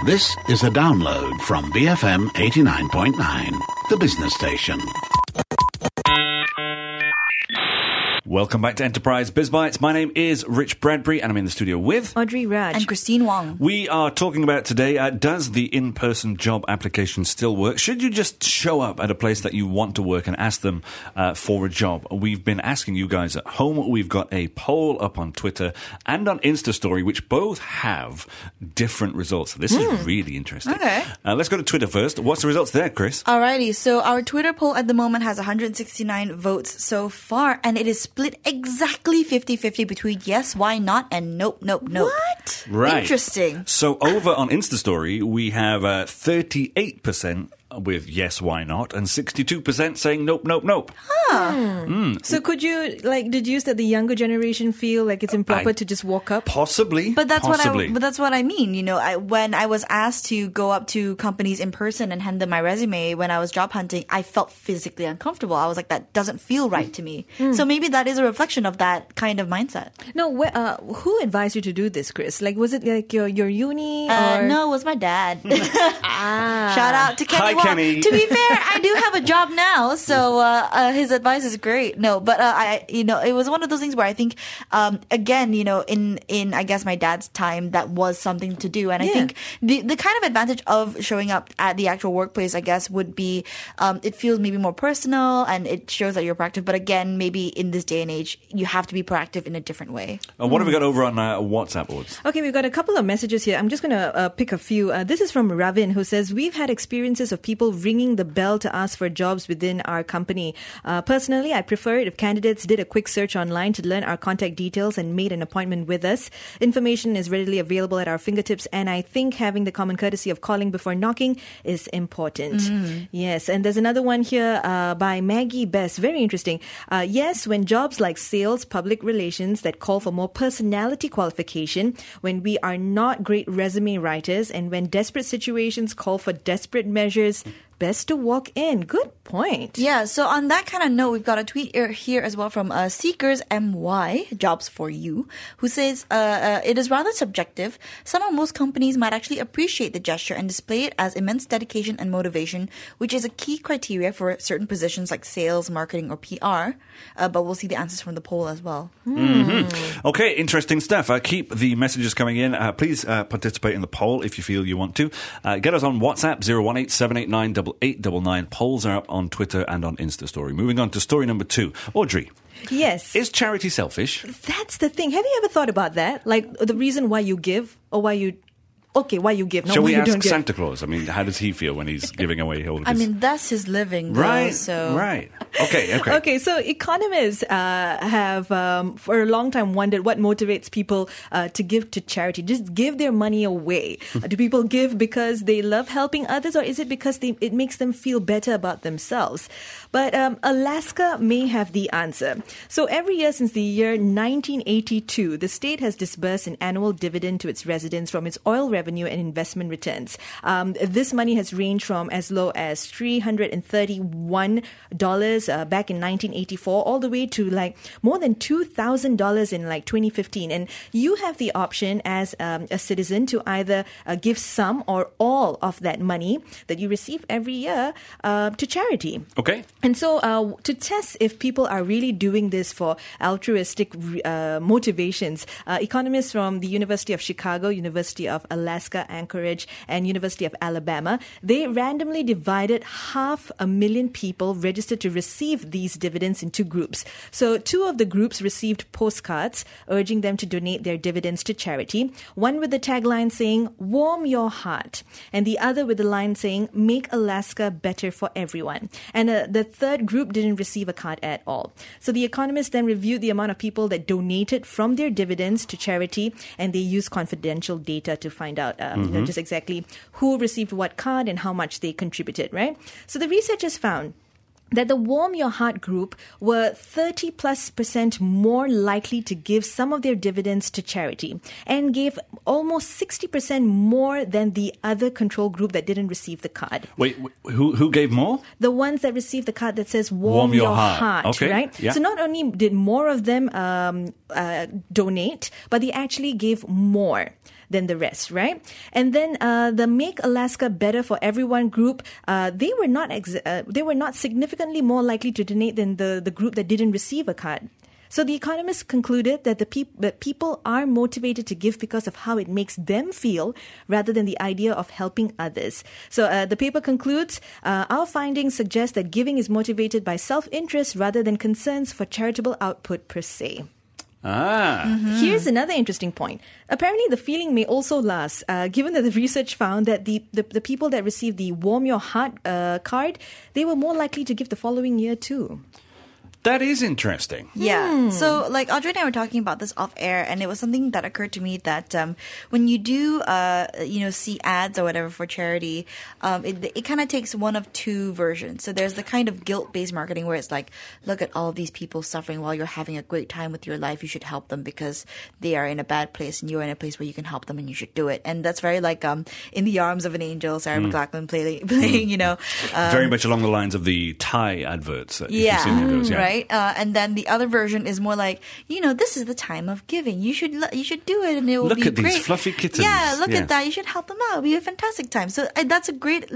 This is a download from BFM 89.9, the business station. Welcome back to Enterprise BizBytes. My name is Rich Bradbury, and I'm in the studio with Audrey Raj and Christine Wong. We are talking about today, does the in-person job application still work? Should you just show up at a place that you want to work and ask them for a job? We've been asking you guys at home. We've got a poll up on Twitter and on Insta Story, which both have different results. This is really interesting. Okay. Let's go to Twitter first. What's the results there, Chris? Alrighty, so our Twitter poll at the moment has 169 votes so far, and it is split exactly 50-50 between yes, why not, and nope, nope, nope. What? Right. Interesting. So over on Insta Story, we have 38% with yes, why not, and 62% saying nope, nope, nope. So could you, deduce that the younger generation feel like it's improper to just walk up? Possibly. But that's possibly. what I mean. You know, when I was asked to go up to companies in person and hand them my resume when I was job hunting, I felt physically uncomfortable. I was like, that doesn't feel right to me. So maybe that is a reflection of that kind of mindset. No, who advised you to do this, Chris? Like, was it like your uni? Or? No, it was my dad. Shout out to Kenny Hi, Wong. Kenny. To be fair, I do have a job now, so his advice is great. No, but it was one of those things where I think, again, in I guess my dad's time, that was something to do, and I think the kind of advantage of showing up at the actual workplace, I guess, would be it feels maybe more personal and it shows that you're proactive. But again, maybe in this day and age, you have to be proactive in a different way. What have we got over on WhatsApp boards? Okay, we've got a couple of messages here. I'm just going to pick a few. This is from Ravin, who says, we've had experiences of people ringing the bell to ask for jobs within our company. Personally, I prefer it if candidates did a quick search online to learn our contact details and made an appointment with us. Information is readily available at our fingertips, and I think having the common courtesy of calling before knocking is important. Yes, and there's another one here by Maggie Best. Very interesting. Yes, when jobs like sales, public relations that call for more personality qualification, when we are not great resume writers, and when desperate situations call for desperate measures, best to walk in. Good point. Yeah, so on that kind of note, we've got a tweet here as well from Seekers MY, Jobs for You, who says, it is rather subjective. Some or most companies might actually appreciate the gesture and display it as immense dedication and motivation, which is a key criteria for certain positions like sales, marketing, or PR. But we'll see the answers from the poll as well. Okay, interesting stuff. Keep the messages coming in. Please participate in the poll if you feel you want to. Get us on WhatsApp, 018-789-8899. Polls are up on Twitter and on Insta Story. Moving on to story number 2. Audrey. Yes. Is charity selfish? That's the thing. Have you ever thought about that? Like the reason why you give or why you... Okay, why you give? Shall we you ask don't give. Santa Claus? I mean, how does he feel when he's giving away all of his... I mean, that's his living, though, Right, so... right. Okay. Okay, so economists have for a long time wondered what motivates people to give to charity. Just give their money away. Do people give because they love helping others, or is it because it makes them feel better about themselves? But Alaska may have the answer. So every year since the year 1982, the state has disbursed an annual dividend to its residents from its oil revenue and investment returns. This money has ranged from as low as $331 back in 1984 all the way to like more than $2,000 in like 2015. And you have the option as a citizen to either give some or all of that money that you receive every year to charity. Okay. And so to test if people are really doing this for altruistic motivations, economists from the University of Chicago, University of Alaska, Anchorage, and University of Alabama, they randomly divided 500,000 people registered to receive these dividends into groups. So 2 of the groups received postcards urging them to donate their dividends to charity. One with the tagline saying, "Warm your heart," and the other with the line saying, "Make Alaska better for everyone." And the third group didn't receive a card at all. So the economists then reviewed the amount of people that donated from their dividends to charity, and they used confidential data to find out just exactly who received what card and how much they contributed, right? So the researchers found that the Warm Your Heart group were 30+% more likely to give some of their dividends to charity and gave almost 60% more than the other control group that didn't receive the card. Wait, who gave more? The ones that received the card that says Warm Your Heart, okay. Right? Yeah. So not only did more of them donate, but they actually gave more. than the rest, right? And then the Make Alaska Better for Everyone group, they were not significantly more likely to donate than the group that didn't receive a card. So The Economist concluded that that people are motivated to give because of how it makes them feel rather than the idea of helping others. So the paper concludes, our findings suggest that giving is motivated by self-interest rather than concerns for charitable output per se. Here's another interesting point. Apparently, the feeling may also last, given that the research found that the people that received the Warm Your Heart card, they were more likely to give the following year too. That is interesting. Yeah. So, like, Audrey and I were talking about this off air, and it was something that occurred to me that when you do, see ads or whatever for charity, it kind of takes one of two versions. So there's the kind of guilt-based marketing where it's like, look at all of these people suffering while you're having a great time with your life. You should help them because they are in a bad place, and you're in a place where you can help them, and you should do it. And that's very like In the Arms of an Angel, Sarah McLachlan playing, very much along the lines of the Thai adverts. If you've seen any of those, right. And then the other version is more like, this is the time of giving. You should do it, and it will be great. Look at these fluffy kittens. Yeah, look at that. You should help them out. It'll be a fantastic time. So that's a great,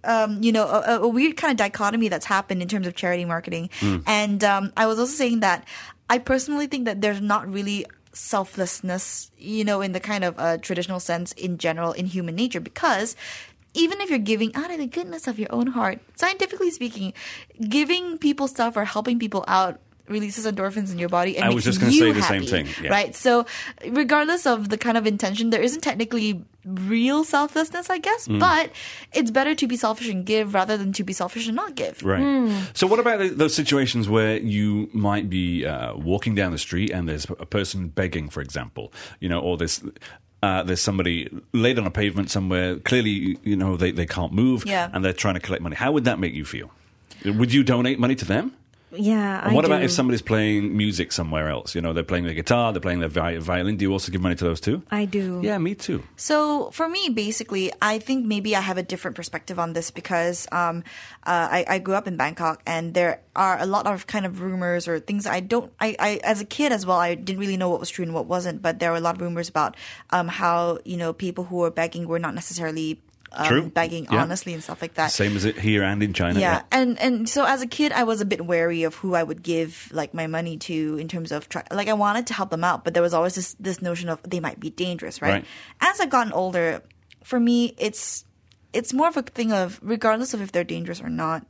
a weird kind of dichotomy that's happened in terms of charity marketing. And I was also saying that I personally think that there's not really selflessness, in the kind of traditional sense in general in human nature, because even if you're giving out of the goodness of your own heart, scientifically speaking, giving people stuff or helping people out releases endorphins in your body and I makes was just going to you say the happy, same thing. Yeah. Right? So regardless of the kind of intention, there isn't technically real selflessness, I guess, but it's better to be selfish and give rather than to be selfish and not give. Right. So what about those situations where you might be walking down the street and there's a person begging, for example, or there's somebody laid on a pavement somewhere. Clearly, they can't move, and they're trying to collect money. How would that make you feel? Would you donate money to them? Yeah, and what about if somebody's playing music somewhere else? They're playing their guitar, they're playing their violin. Do you also give money to those too? I do. Yeah, me too. So for me, basically, I think maybe I have a different perspective on this because I grew up in Bangkok, and there are a lot of kind of rumors or things I as a kid as well, I didn't really know what was true and what wasn't, but there were a lot of rumors about how, people who were begging were not necessarily begging honestly and stuff like that. Same as it here and in China. Yeah. And so as a kid, I was a bit wary of who I would give like my money to in terms of I wanted to help them out, but there was always this notion of they might be dangerous, right? As I've gotten older, for me, it's more of a thing of regardless of if they're dangerous or not,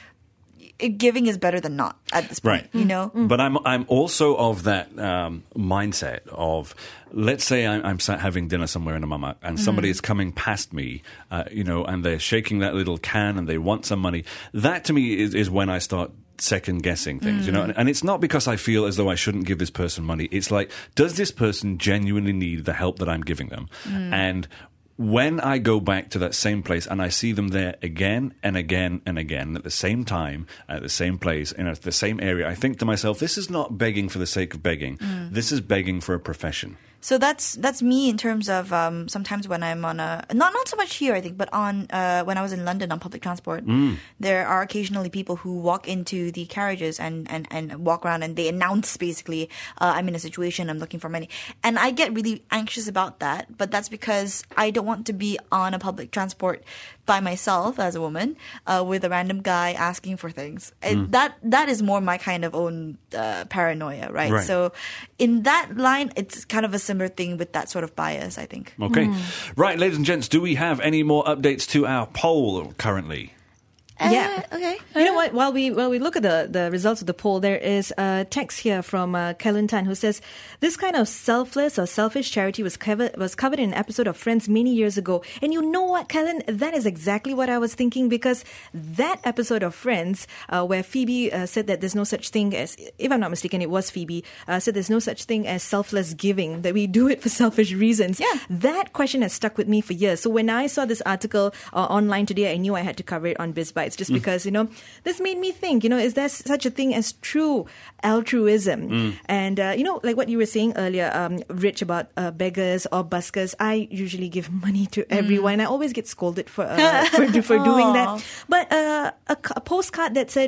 giving is better than not at this point, But I'm also of that mindset of, let's say I'm sat having dinner somewhere in a mamak and somebody is coming past me, and they're shaking that little can and they want some money. That to me is when I start second guessing things, and it's not because I feel as though I shouldn't give this person money. It's like, does this person genuinely need the help that I'm giving them? And when I go back to that same place and I see them there again and again and again at the same time, at the same place, in the same area, I think to myself, this is not begging for the sake of begging. This is begging for a profession. So that's me in terms of sometimes when I'm on not so much here I think, but on when I was in London on public transport, there are occasionally people who walk into the carriages and walk around and they announce basically I'm in a situation, I'm looking for money, and I get really anxious about that. But that's because I don't want to be on a public transport by myself as a woman with a random guy asking for things. That is more my kind of own paranoia, right? So in that line, it's kind of a similar thing with that sort of bias, I think. Okay. Right, ladies and gents, do we have any more updates to our poll currently? Yeah. Okay. You know what? While we look at the results of the poll, there is a text here from Kellen Tan who says, this kind of selfless or selfish charity was covered in an episode of Friends many years ago. And you know what, Kellen? That is exactly what I was thinking, because that episode of Friends where Phoebe said that there's no such thing as, if I'm not mistaken, it was Phoebe, said there's no such thing as selfless giving, that we do it for selfish reasons. Yeah. That question has stuck with me for years. So when I saw this article online today, I knew I had to cover it on BizBytes. Just because, this made me think, is there such a thing as true altruism? And, like what you were saying earlier, Rich, about beggars or buskers, I usually give money to everyone. I always get scolded for doing that. But a postcard that said,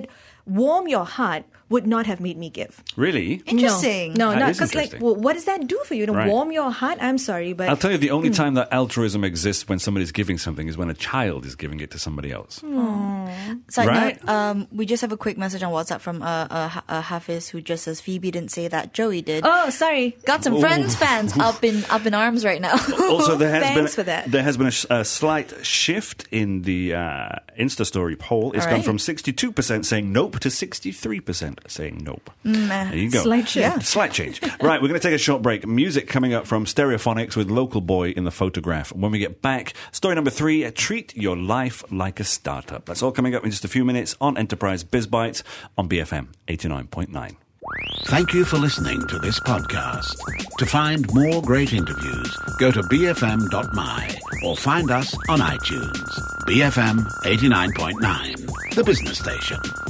warm your heart would not have made me give. Really? Interesting. No, That not is because interesting. what does that do for you? To Right. warm your heart? I'm sorry, but I'll tell you, the only time that altruism exists when somebody's giving something is when a child is giving it to somebody else. Side Right. note, we just have a quick message on WhatsApp from Hafiz who just says Phoebe didn't say that, Joey did. oh, sorry. Got some Friends fans up in arms right now. Also, there has Thanks been for that. there has been a slight shift in the Insta story poll. It's All gone right. from 62% saying nope to 63% saying nope. There you go. Slight shift. Yeah. Slight change. Right, we're going to take a short break. Music coming up from Stereophonics with Local Boy in the Photograph. When we get back, story number 3, treat your life like a startup. That's all coming up in just a few minutes on Enterprise Biz Bites on BFM 89.9. Thank you for listening to this podcast. To find more great interviews, go to bfm.my or find us on iTunes. BFM 89.9, the business station.